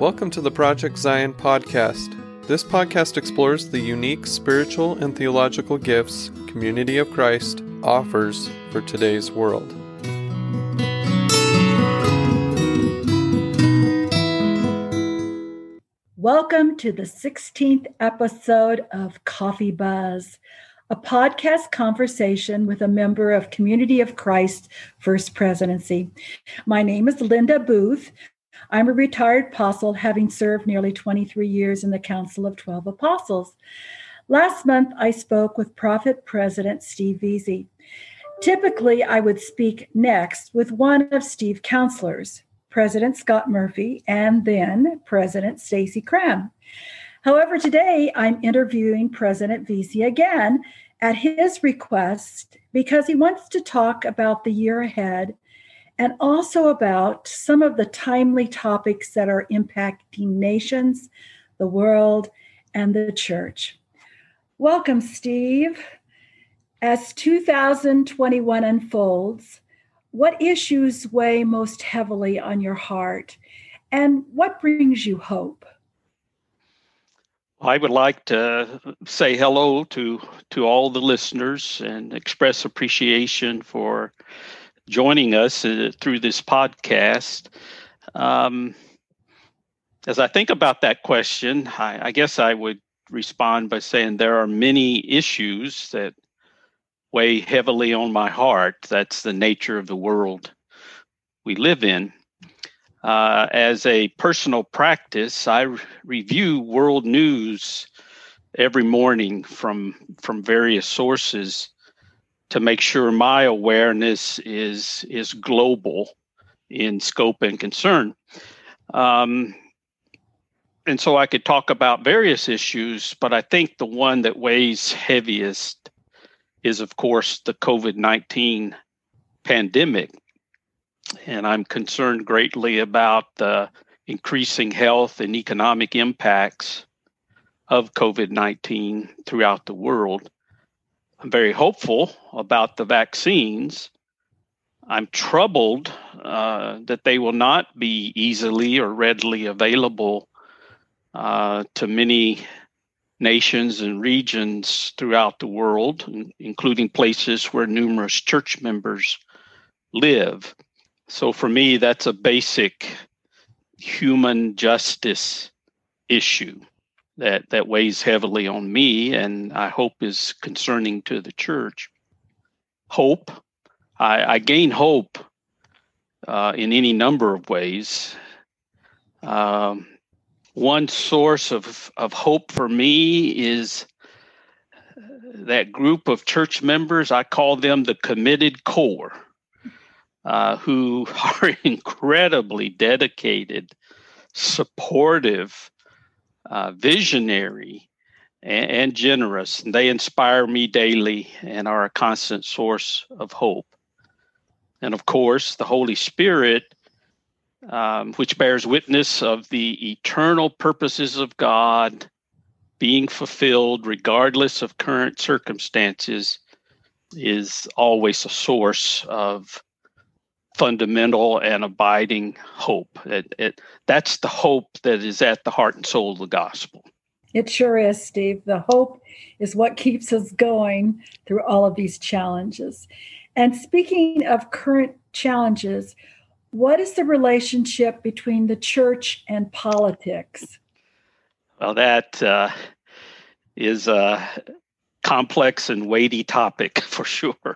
Welcome to the Project Zion podcast. This podcast explores the unique spiritual and theological gifts Community of Christ offers for today's world. Welcome to the 16th episode of Coffee Buzz, a podcast conversation with a member of Community of Christ First Presidency. My name is Linda Booth. I'm a retired apostle, having served nearly 23 years in the Council of 12 Apostles. Last month, I spoke with Prophet President Steve Veazey. Typically, I would speak next with one of Steve's counselors, President Scott Murphy, and then President Stacy Cram. However, today I'm interviewing President Veazey again at his request because he wants to talk about the year ahead and also about some of the timely topics that are impacting nations, the world, and the church. Welcome, Steve. As 2021 unfolds, what issues weigh most heavily on your heart, and what brings you hope? I would like to say hello to all the listeners and express appreciation for joining us through this podcast. As I think about that question, I guess I would respond by saying there are many issues that weigh heavily on my heart. That's the nature of the world we live in. As a personal practice, I review world news every morning from various sources to make sure my awareness is global in scope and concern. And so I could talk about various issues, but I think the one that weighs heaviest is, of course, the COVID-19 pandemic. And I'm concerned greatly about the increasing health and economic impacts of COVID-19 throughout the world. I'm very hopeful about the vaccines. I'm troubled that they will not be easily or readily available to many nations and regions throughout the world, including places where numerous church members live. So for me, that's a basic human justice issue that weighs heavily on me, and I hope is concerning to the church. Hope. I gain hope in any number of ways. One source of hope for me is that group of church members. I call them the committed core, who are incredibly dedicated, supportive, visionary, and generous. And they inspire me daily and are a constant source of hope. And of course, the Holy Spirit, which bears witness of the eternal purposes of God being fulfilled regardless of current circumstances, is always a source of fundamental and abiding hope. That's the hope that is at the heart and soul of the gospel. It sure is, Steve. The hope is what keeps us going through all of these challenges. And speaking of current challenges, what is the relationship between the church and politics? Well, that is a complex and weighty topic for sure.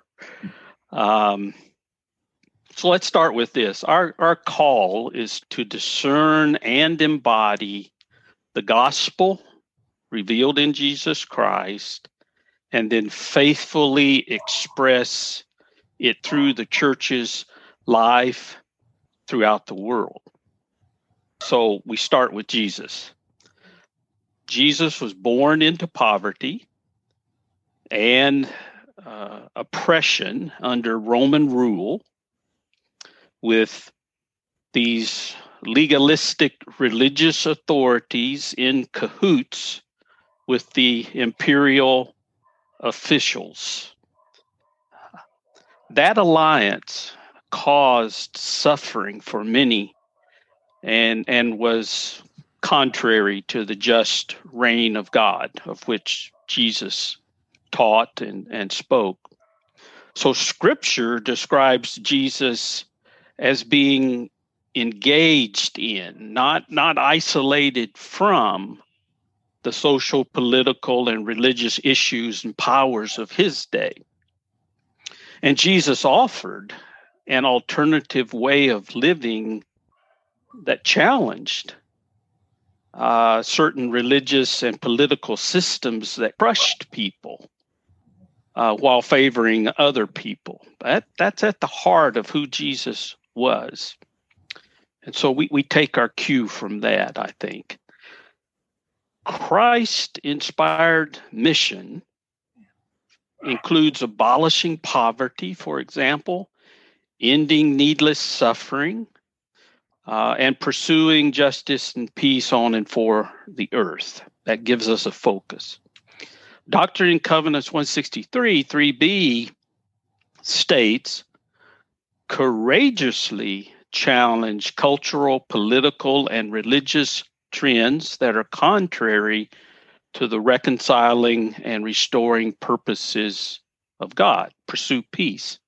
So let's start with this. Our call is to discern and embody the gospel revealed in Jesus Christ, and then faithfully express it through the church's life throughout the world. So we start with Jesus. Jesus was born into poverty and oppression under Roman rule, with these legalistic religious authorities in cahoots with the imperial officials. That alliance caused suffering for many and was contrary to the just reign of God, of which Jesus taught and spoke. So Scripture describes Jesus as being engaged in, not isolated from, the social, political, and religious issues and powers of his day. And Jesus offered an alternative way of living that challenged certain religious and political systems that crushed people while favoring other people. That's at the heart of who Jesus was. And so we take our cue from that, I think. Christ-inspired mission includes abolishing poverty, for example, ending needless suffering, and pursuing justice and peace on and for the earth. That gives us a focus. Doctrine and Covenants 163, 3b states, courageously challenge cultural, political, and religious trends that are contrary to the reconciling and restoring purposes of God. Pursue peace.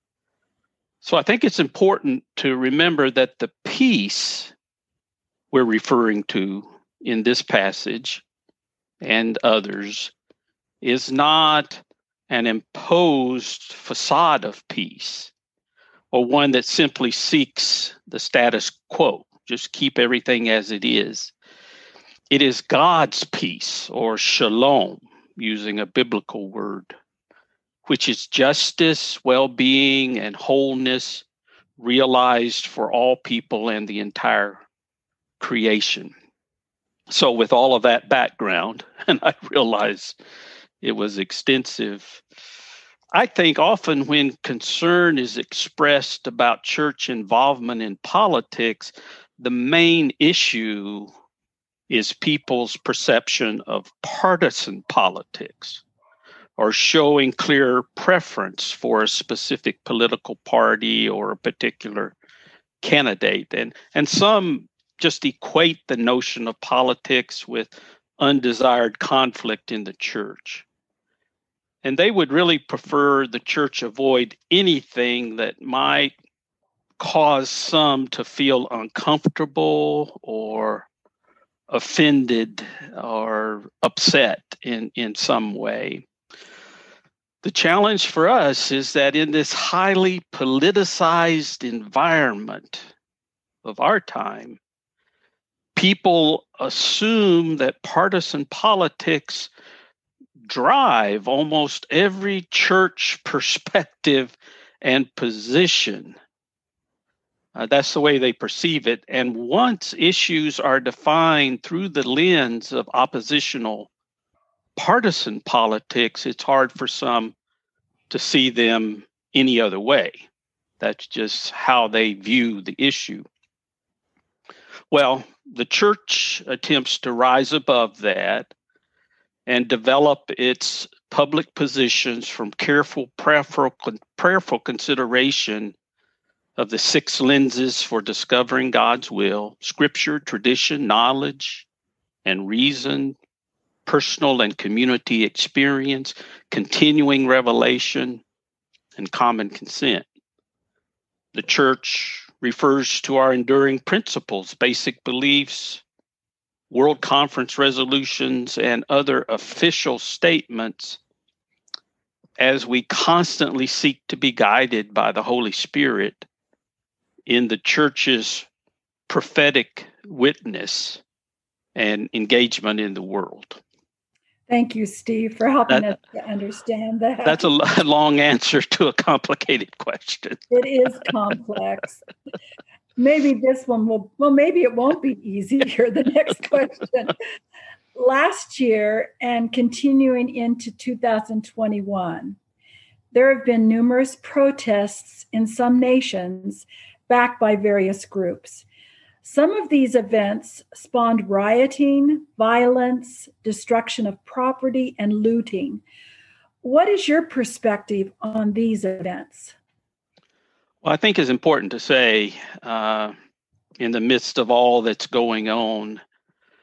So I think it's important to remember that the peace we're referring to in this passage and others is not an imposed facade of peace or one that simply seeks the status quo, just keep everything as it is. It is God's peace, or shalom, using a biblical word, which is justice, well-being, and wholeness realized for all people and the entire creation. So with all of that background, and I realize it was extensive, I think often when concern is expressed about church involvement in politics, the main issue is people's perception of partisan politics, or showing clear preference for a specific political party or a particular candidate. And some just equate the notion of politics with undesired conflict in the church. And they would really prefer the church avoid anything that might cause some to feel uncomfortable or offended or upset in some way. The challenge for us is that in this highly politicized environment of our time, people assume that partisan politics drive almost every church perspective and position. That's the way they perceive it. And once issues are defined through the lens of oppositional partisan politics, it's hard for some to see them any other way. That's just how they view the issue. Well, the church attempts to rise above that and develop its public positions from careful, prayerful consideration of the 6 lenses for discovering God's will: Scripture, tradition, knowledge, and reason, personal and community experience, continuing revelation, and common consent. The church refers to our enduring principles, basic beliefs, World Conference resolutions, and other official statements as we constantly seek to be guided by the Holy Spirit in the church's prophetic witness and engagement in the world. Thank you, Steve, for helping us to understand that. That's a long answer to a complicated question. It is complex. Maybe this one maybe it won't be easier. The next question. Last year and continuing into 2021, there have been numerous protests in some nations backed by various groups. Some of these events spawned rioting, violence, destruction of property, and looting. What is your perspective on these events? Well, I think it's important to say, in the midst of all that's going on,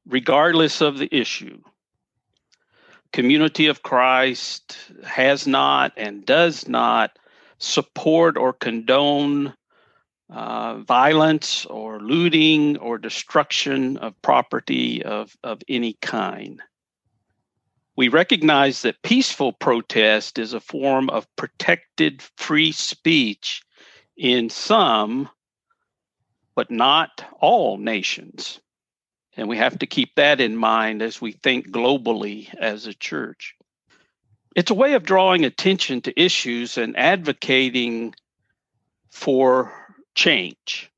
regardless of the issue, Community of Christ has not and does not support or condone violence or looting or destruction of property of any kind. We recognize that peaceful protest is a form of protected free speech in some, but not all nations. And we have to keep that in mind as we think globally as a church. It's a way of drawing attention to issues and advocating for change.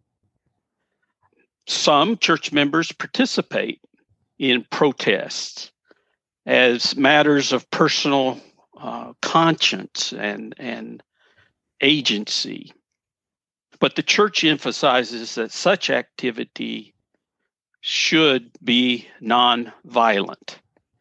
Some church members participate in protests as matters of personal conscience and agency. But the church emphasizes that such activity should be nonviolent.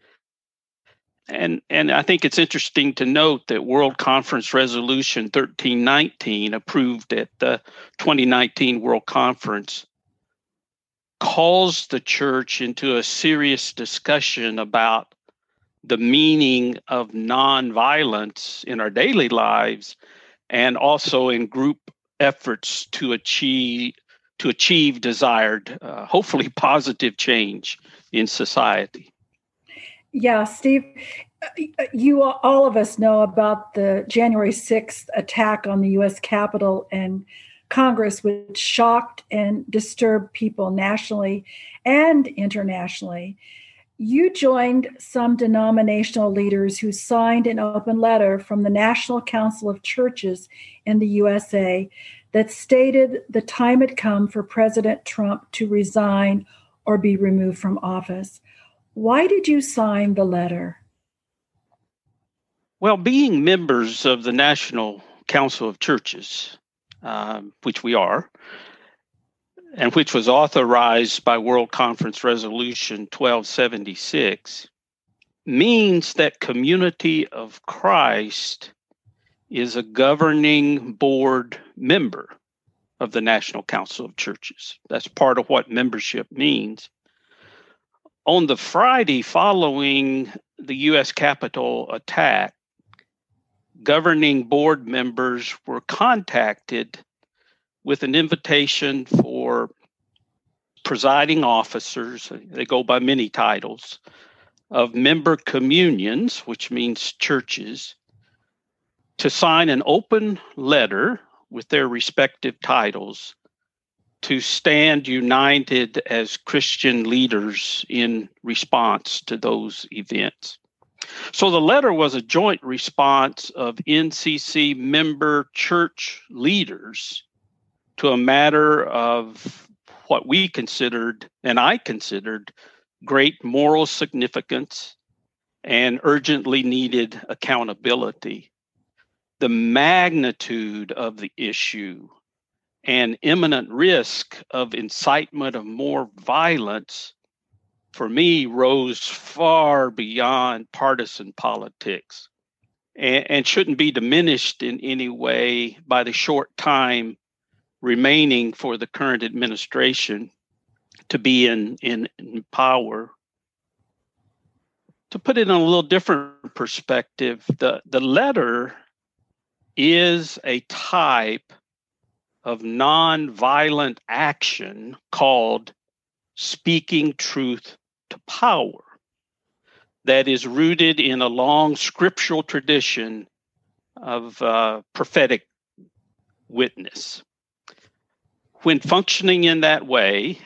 And I think it's interesting to note that World Conference Resolution 1319, approved at the 2019 World Conference, calls the church into a serious discussion about the meaning of nonviolence in our daily lives and also in group efforts to achieve desired, hopefully positive change in society. Yeah, Steve, you all of us know about the January 6th attack on the U.S. Capitol and Congress, which shocked and disturbed people nationally and internationally. You joined some denominational leaders who signed an open letter from the National Council of Churches in the USA that stated the time had come for President Trump to resign or be removed from office. Why did you sign the letter? Well, being members of the National Council of Churches, which we are, and which was authorized by World Conference Resolution 1276, means that Community of Christ is a governing board member of the National Council of Churches. That's part of what membership means. On the Friday following the U.S. Capitol attack, governing board members were contacted with an invitation for presiding officers, they go by many titles, of member communions, which means churches, to sign an open letter with their respective titles to stand united as Christian leaders in response to those events. So the letter was a joint response of NCC member church leaders to a matter of what we considered, and I considered, great moral significance and urgently needed accountability. The magnitude of the issue and imminent risk of incitement of more violence, for me, rose far beyond partisan politics and shouldn't be diminished in any way by the short time remaining for the current administration to be in power. To put it in a little different perspective, the letter is a type of nonviolent action called speaking truth to power that is rooted in a long scriptural tradition of prophetic witness. When functioning in that way,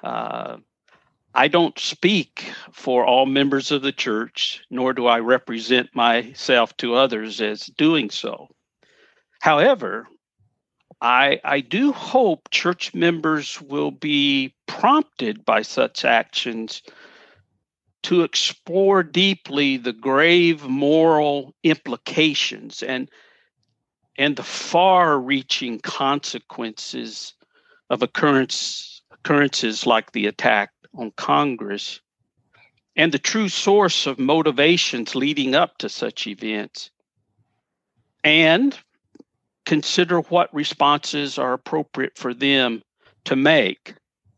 I don't speak for all members of the church, nor do I represent myself to others as doing so. However, I do hope church members will be prompted by such actions to explore deeply the grave moral implications and the far-reaching consequences of occurrences like the attack on Congress, and the true source of motivations leading up to such events, and consider what responses are appropriate for them to make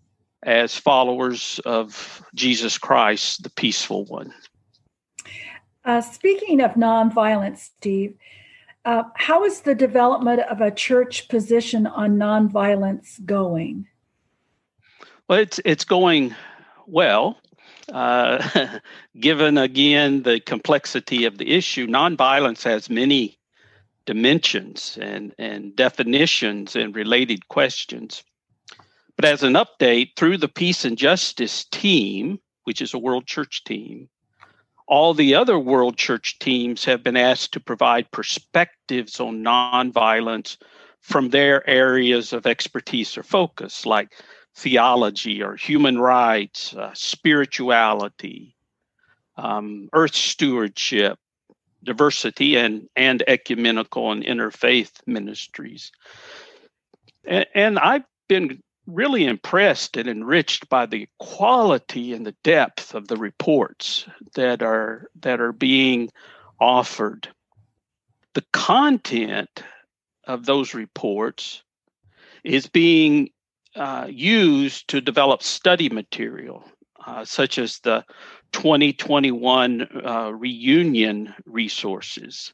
as followers of Jesus Christ, the peaceful one. Speaking of nonviolence, Steve, how is the development of a church position on nonviolence going? Well, it's going well. Given, again, the complexity of the issue, nonviolence has many dimensions and definitions and related questions. But as an update, through the Peace and Justice team, which is a World Church team, all the other World Church teams have been asked to provide perspectives on nonviolence from their areas of expertise or focus, like theology or human rights, spirituality, earth stewardship, diversity, and ecumenical and interfaith ministries. And I've been really impressed and enriched by the quality and the depth of the reports that are being offered. The content of those reports is being used to develop study material, such as the 2021 reunion resources,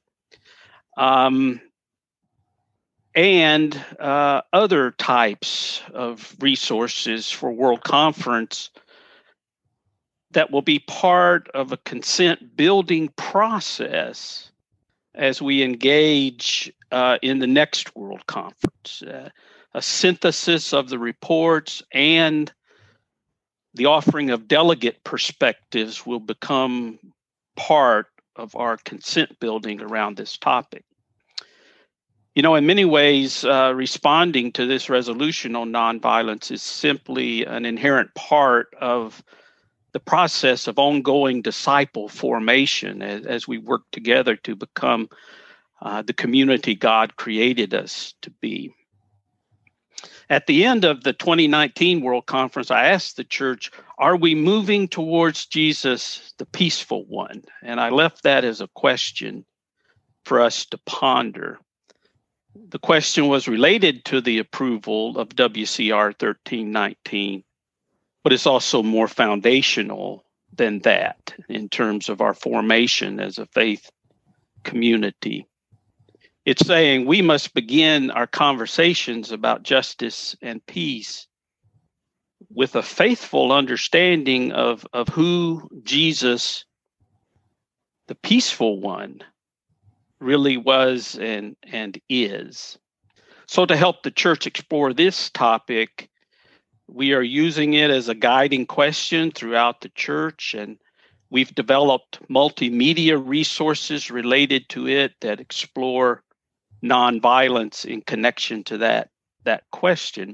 and other types of resources for World Conference that will be part of a consent building process as we engage in the next World Conference. A synthesis of the reports and the offering of delegate perspectives will become part of our consent building around this topic. You know, in many ways, responding to this resolution on nonviolence is simply an inherent part of the process of ongoing disciple formation as we work together to become the community God created us to be. At the end of the 2019 World Conference, I asked the church, are we moving towards Jesus, the peaceful one? And I left that as a question for us to ponder. The question was related to the approval of WCR 1319, but it's also more foundational than that in terms of our formation as a faith community. It's saying we must begin our conversations about justice and peace with a faithful understanding of who Jesus, the peaceful one, really was and is. So to help the church explore this topic, we are using it as a guiding question throughout the church, and we've developed multimedia resources related to it that explore nonviolence in connection to that question.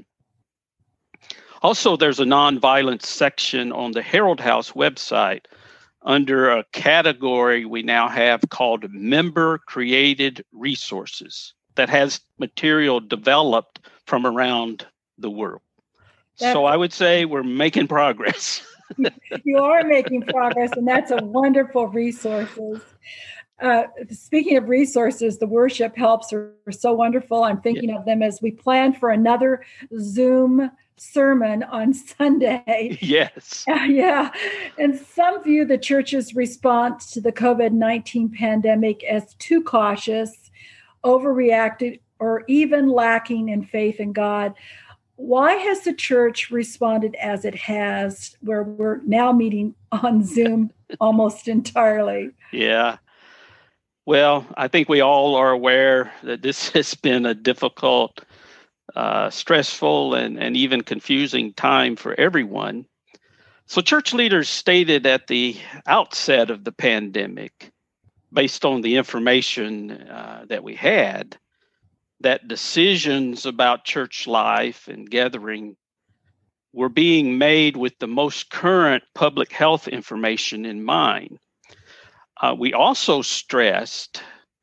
Also, there's a nonviolence section on the Herald House website under a category we now have called member-created resources that has material developed from around the world. So I would say we're making progress. You are making progress, and that's a wonderful resources. Speaking of resources, the worship helps are so wonderful. I'm thinking of them as we plan for another Zoom sermon on Sunday. Yes. Yeah. And some view the church's response to the COVID-19 pandemic as too cautious, overreacted, or even lacking in faith in God. Why has the church responded as it has, where we're now meeting on Zoom almost entirely? Yeah. Well, I think we all are aware that this has been a difficult, stressful, and even confusing time for everyone. So church leaders stated at the outset of the pandemic, based on the information that we had, that decisions about church life and gathering were being made with the most current public health information in mind. We also stressed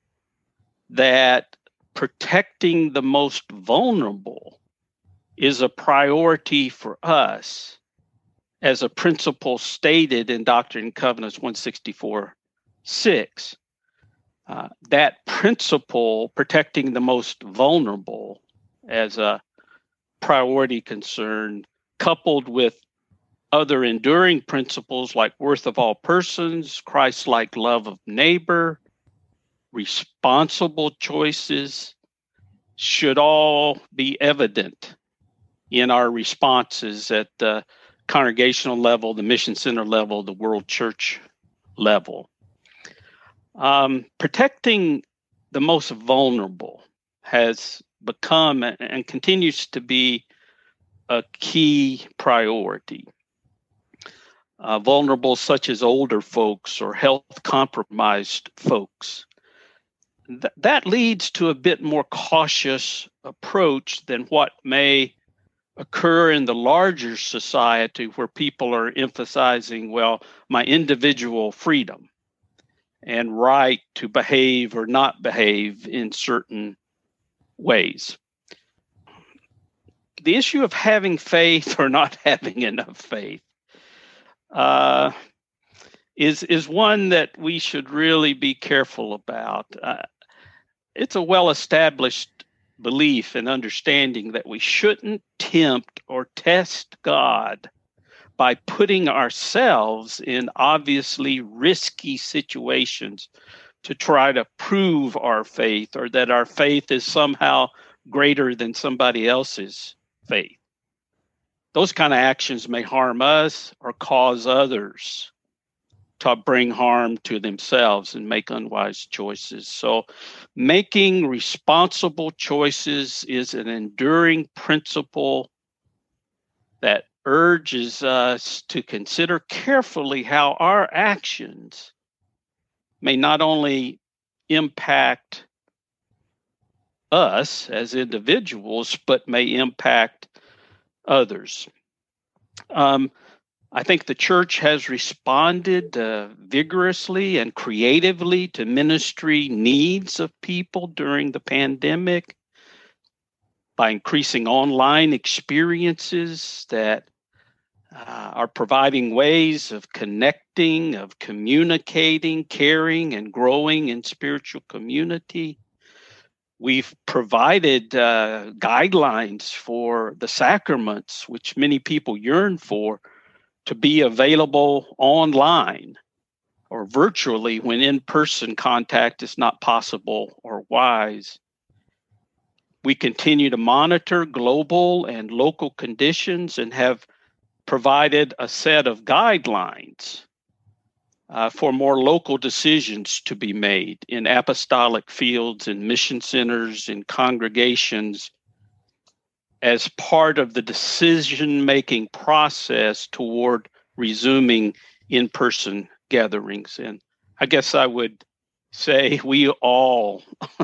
that protecting the most vulnerable is a priority for us as a principle stated in Doctrine and Covenants 164:6. That principle, protecting the most vulnerable as a priority concern, coupled with other enduring principles like worth of all persons, Christ-like love of neighbor, responsible choices, should all be evident in our responses at the congregational level, the mission center level, the world church level. Protecting the most vulnerable has become and continues to be a key priority. Vulnerable such as older folks or health compromised folks. That leads to a bit more cautious approach than what may occur in the larger society where people are emphasizing, well, my individual freedom and right to behave or not behave in certain ways. The issue of having faith or not having enough faith is one that we should really be careful about. It's a well-established belief and understanding that we shouldn't tempt or test God by putting ourselves in obviously risky situations to try to prove our faith or that our faith is somehow greater than somebody else's faith. Those kind of actions may harm us or cause others to bring harm to themselves and make unwise choices. So making responsible choices is an enduring principle that urges us to consider carefully how our actions may not only impact us as individuals, but may impact others. I think the church has responded vigorously and creatively to ministry needs of people during the pandemic by increasing online experiences that are providing ways of connecting, of communicating, caring, and growing in spiritual community. We've provided guidelines for the sacraments, which many people yearn for, to be available online or virtually when in-person contact is not possible or wise. We continue to monitor global and local conditions and have provided a set of guidelines for more local decisions to be made in apostolic fields, in mission centers, in congregations, as part of the decision-making process toward resuming in-person gatherings. And I guess I would say we all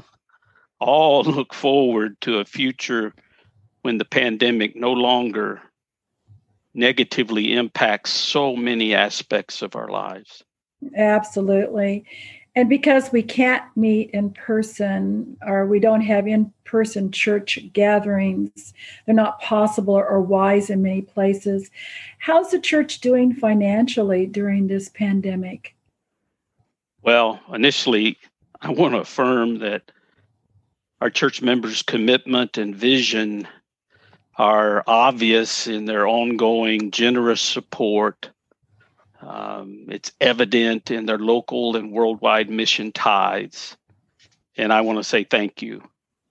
look forward to a future when the pandemic no longer negatively impacts so many aspects of our lives. Absolutely. And because we can't meet in person or we don't have in-person church gatherings, they're not possible or wise in many places. How's the church doing financially during this pandemic? Well, initially, I want to affirm that our church members' commitment and vision are obvious in their ongoing generous support. It's evident in their local and worldwide mission tithes. And I want to say thank you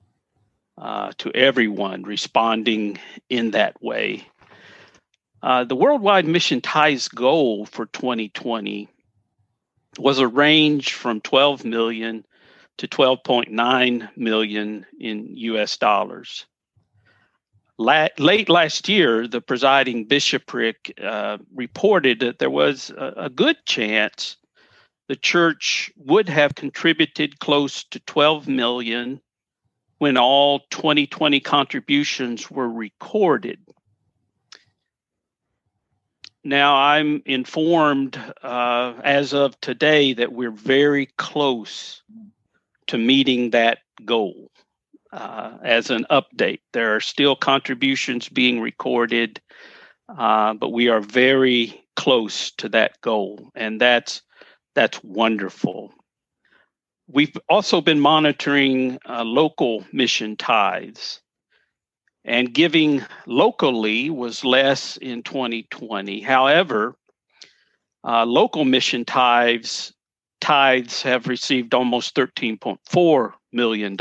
to everyone responding in that way. The worldwide mission tithes goal for 2020 was a range from 12 million to 12.9 million in US dollars. Late last year, the presiding bishopric reported that there was a good chance the church would have contributed close to 12 million when all 2020 contributions were recorded. Now, I'm informed as of today that we're very close to meeting that goal. As an update, there are still contributions being recorded, but we are very close to that goal, and that's wonderful. We've also been monitoring local mission tithes. and giving locally was less in 2020. However, local mission tithes have received almost $13.4 million,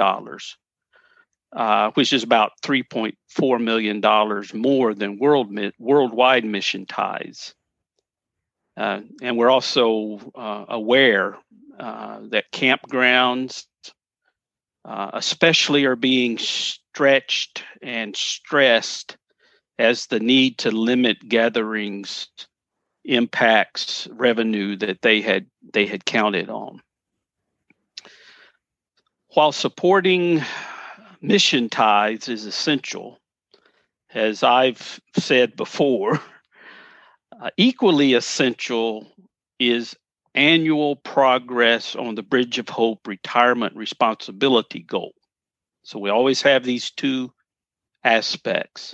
which is about $3.4 million more than worldwide mission tithes. And we're also aware that campgrounds especially are being stretched and stressed as the need to limit gatherings impacts revenue that they had counted on. While supporting mission tithes is essential, as I've said before, equally essential is annual progress on the Bridge of Hope retirement responsibility goal. So we always have these two aspects.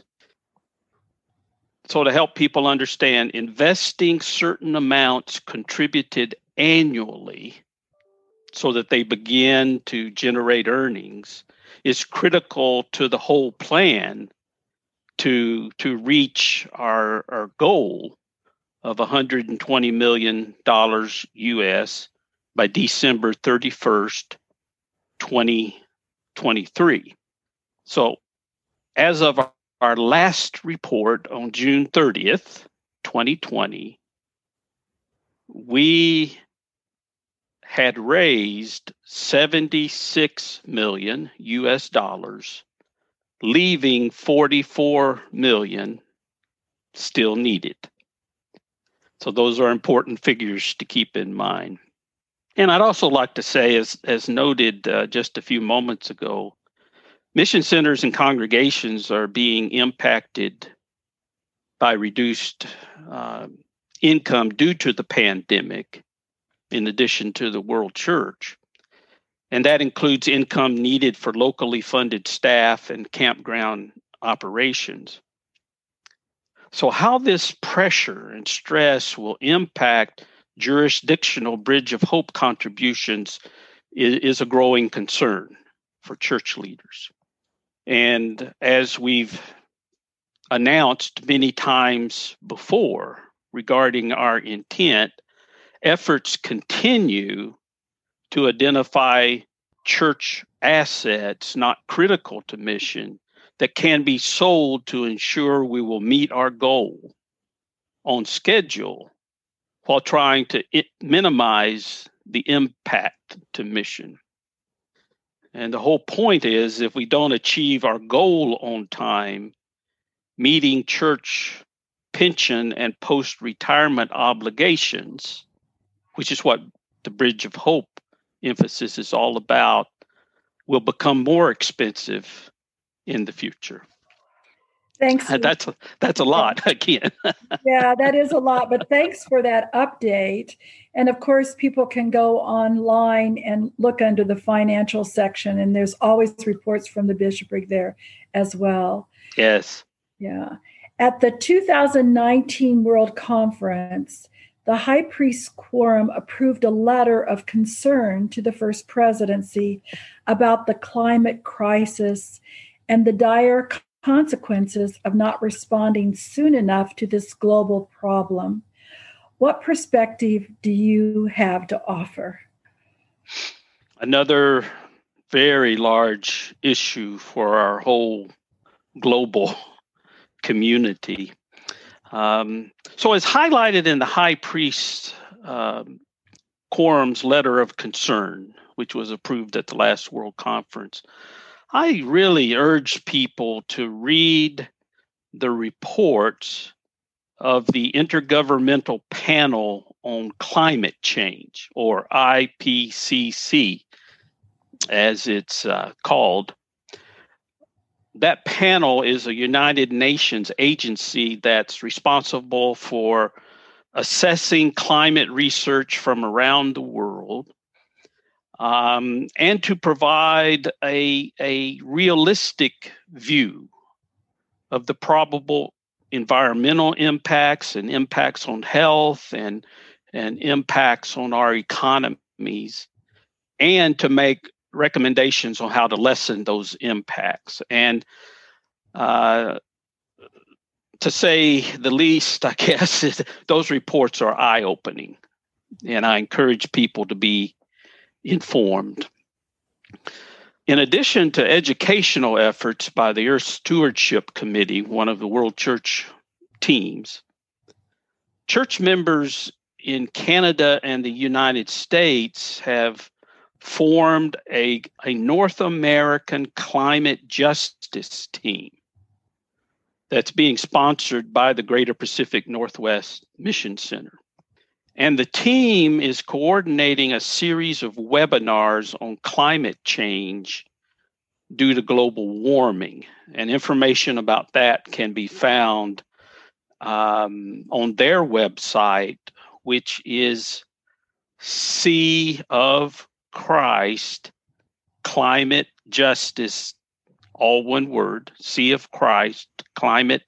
So to help people understand, investing certain amounts contributed annually so that they begin to generate earnings is critical to the whole plan to reach our goal of $120 million US by December 31st, 2023. So as of our last report on June 30th, 2020, we had raised $76 million US dollars, leaving $44 million still needed. So those are important figures to keep in mind. And I'd also like to say, as noted just a few moments ago, mission centers and congregations are being impacted by reduced income due to the pandemic, in addition to the World Church. And that includes income needed for locally funded staff and campground operations. So how this pressure and stress will impact jurisdictional Bridge of Hope contributions is a growing concern for church leaders. And as we've announced many times before regarding our intent, efforts continue to identify church assets not critical to mission that can be sold to ensure we will meet our goal on schedule while trying to minimize the impact to mission. And the whole point is, if we don't achieve our goal on time, meeting church pension and post-retirement obligations, which is what the Bridge of Hope emphasis is all about, will become more expensive in the future. Thanks. That's a lot again. Yeah, that is a lot, but thanks for that update. And of course, people can go online and look under the financial section, and there's always reports from the bishopric there as well. Yes. Yeah. At the 2019 World Conference, the High Priest Quorum approved a letter of concern to the First Presidency about the climate crisis and the dire consequences of not responding soon enough to this global problem. What perspective do you have to offer? Another very large issue for our whole global community. So as highlighted in the High Priest Quorum's letter of concern, which was approved at the last World Conference, I really urge people to read the reports of the Intergovernmental Panel on Climate Change, or IPCC, as it's called. That panel is a United Nations agency that's responsible for assessing climate research from around the world, and to provide a realistic view of the probable environmental impacts and impacts on health and impacts on our economies, and to make recommendations on how to lessen those impacts. And To say the least, I guess, those reports are eye-opening, and I encourage people to be informed. In addition to educational efforts by the Earth Stewardship Committee, one of the World Church teams, church members in Canada and the United States have formed a North American climate justice team that's being sponsored by the Greater Pacific Northwest Mission Center. And the team is coordinating a series of webinars on climate change due to global warming. And information about that can be found on their website, which is Sea of Christ Climate Justice, all one word, Sea of Christ Climate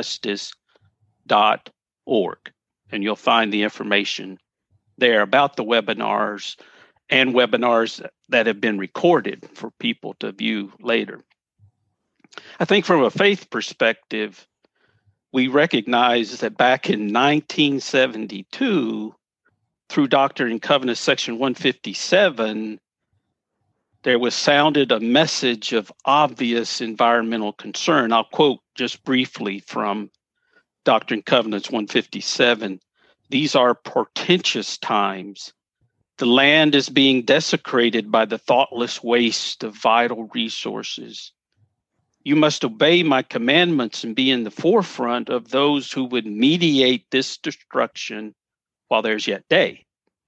Justice.org. And you'll find the information there about the webinars and webinars that have been recorded for people to view later. I think from a faith perspective, we recognize that back in 1972, through Doctrine and Covenants section 157, there was sounded a message of obvious environmental concern. I'll quote just briefly from Doctrine and Covenants 157. These are portentous times. The land is being desecrated by the thoughtless waste of vital resources. You must obey my commandments and be in the forefront of those who would mediate this destruction while there's yet day.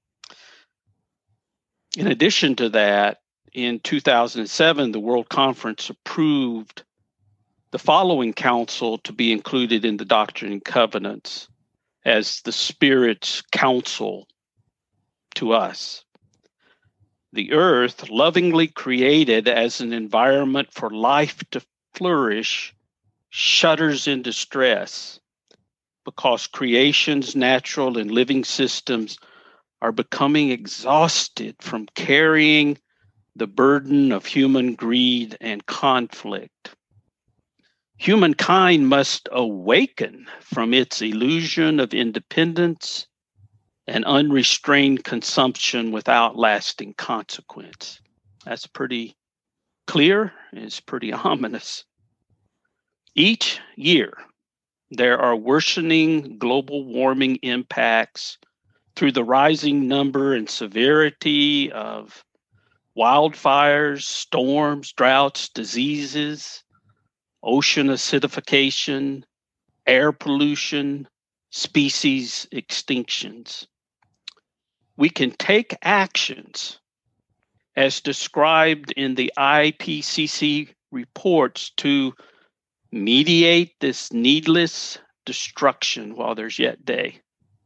In addition to that, in 2007, the World Conference approved the following counsel to be included in the Doctrine and Covenants as the Spirit's counsel to us. The earth, lovingly created as an environment for life to flourish, shudders in distress because creation's natural and living systems are becoming exhausted from carrying the burden of human greed and conflict. Humankind must awaken from its illusion of independence and unrestrained consumption without lasting consequence. That's pretty clear. It's pretty ominous. Each year, there are worsening global warming impacts through the rising number and severity of wildfires, storms, droughts, diseases, ocean acidification, air pollution, species extinctions. We can take actions as described in the IPCC reports to mediate this needless destruction while there's yet day.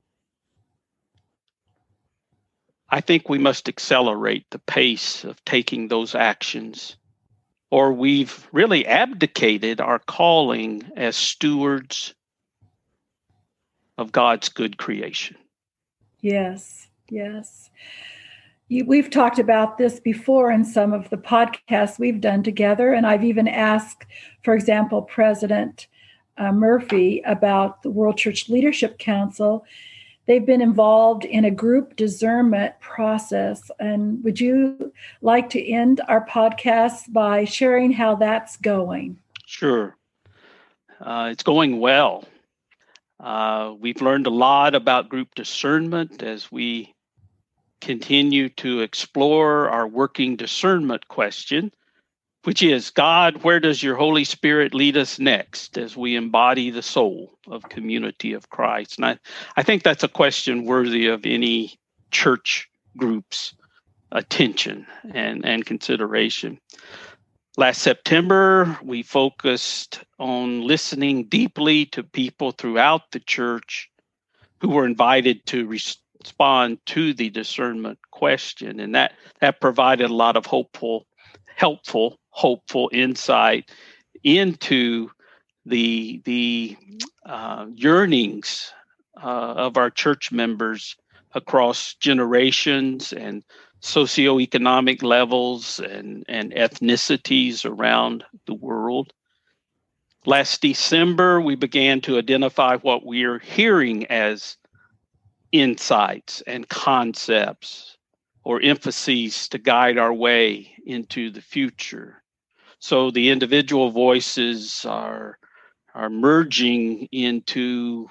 I think we must accelerate the pace of taking those actions, or we've really abdicated our calling as stewards of God's good creation. Yes, yes. We've talked about this before in some of the podcasts we've done together, and I've even asked, for example, President Murphy about the World Church Leadership Council. They've been involved in a group discernment process. And would you like to end our podcast by sharing how that's going? Sure. It's going well. We've learned a lot about group discernment as we continue to explore our working discernment question, which is, God, where does your Holy Spirit lead us next as we embody the soul of Community of Christ? And I think that's a question worthy of any church group's attention and consideration. Last September, we focused on listening deeply to people throughout the church who were invited to respond to the discernment question. And that provided a lot of helpful insight into the yearnings of our church members across generations and socioeconomic levels and ethnicities around the world. Last December, we began to identify what we are hearing as insights and concepts or emphases to guide our way into the future. So the individual voices are merging into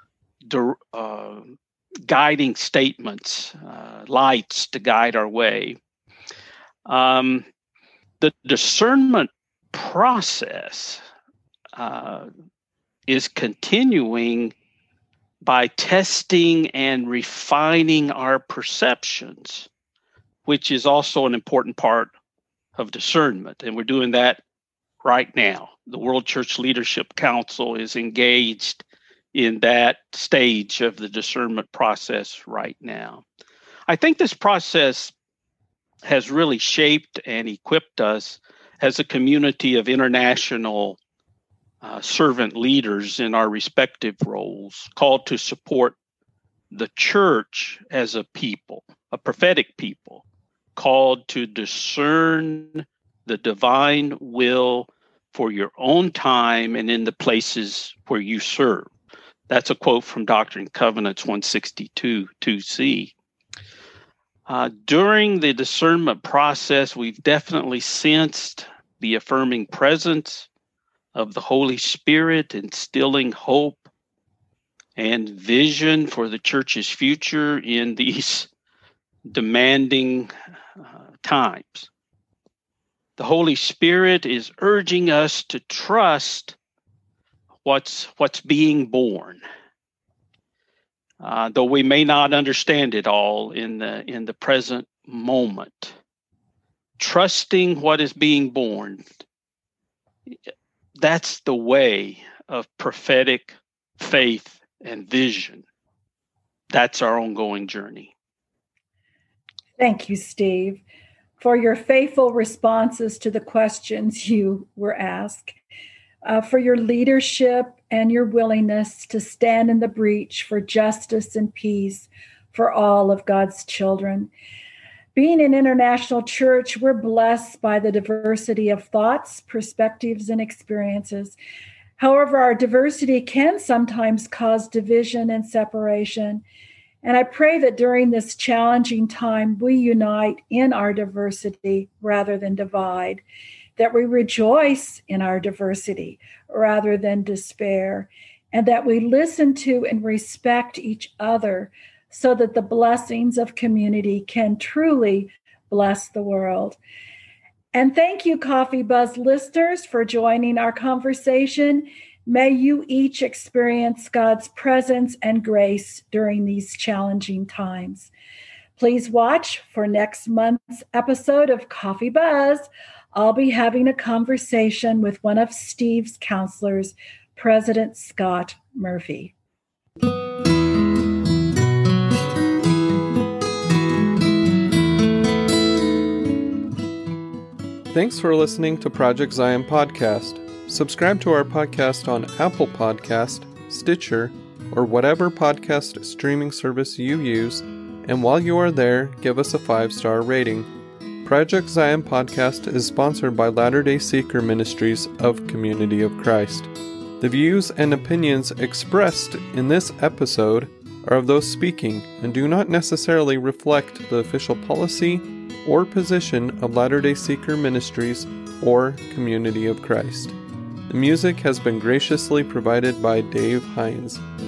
guiding statements, lights to guide our way. The discernment process is continuing by testing and refining our perceptions, which is also an important part of discernment. And we're doing that right now. The World Church Leadership Council is engaged in that stage of the discernment process right now. I think this process has really shaped and equipped us as a community of international servant leaders in our respective roles, called to support the church as a people, a prophetic people, called to discern the divine will for your own time and in the places where you serve. That's a quote from Doctrine and Covenants 162, 2c. During the discernment process, we've definitely sensed the affirming presence of the Holy Spirit, instilling hope and vision for the church's future in these demanding times. The Holy Spirit is urging us to trust what's being born. Though we may not understand it all in the present moment. Trusting what is being born, that's the way of prophetic faith and vision. That's our ongoing journey. Thank you, Steve, for your faithful responses to the questions you were asked, for your leadership and your willingness to stand in the breach for justice and peace for all of God's children. Being an international church, we're blessed by the diversity of thoughts, perspectives, and experiences. However, our diversity can sometimes cause division and separation. And I pray that during this challenging time, we unite in our diversity rather than divide, that we rejoice in our diversity rather than despair, and that we listen to and respect each other so that the blessings of community can truly bless the world. And thank you, Coffee Buzz listeners, for joining our conversation. May you each experience God's presence and grace during these challenging times. Please watch for next month's episode of Coffee Buzz. I'll be having a conversation with one of Steve's counselors, President Scott Murphy. Thanks for listening to Project Zion Podcast. Subscribe to our podcast on Apple Podcast, Stitcher, or whatever podcast streaming service you use, and while you are there, give us a 5-star rating. Project Zion Podcast is sponsored by Latter-day Seeker Ministries of Community of Christ. The views and opinions expressed in this episode are of those speaking and do not necessarily reflect the official policy or position of Latter-day Seeker Ministries or Community of Christ. The music has been graciously provided by Dave Hines.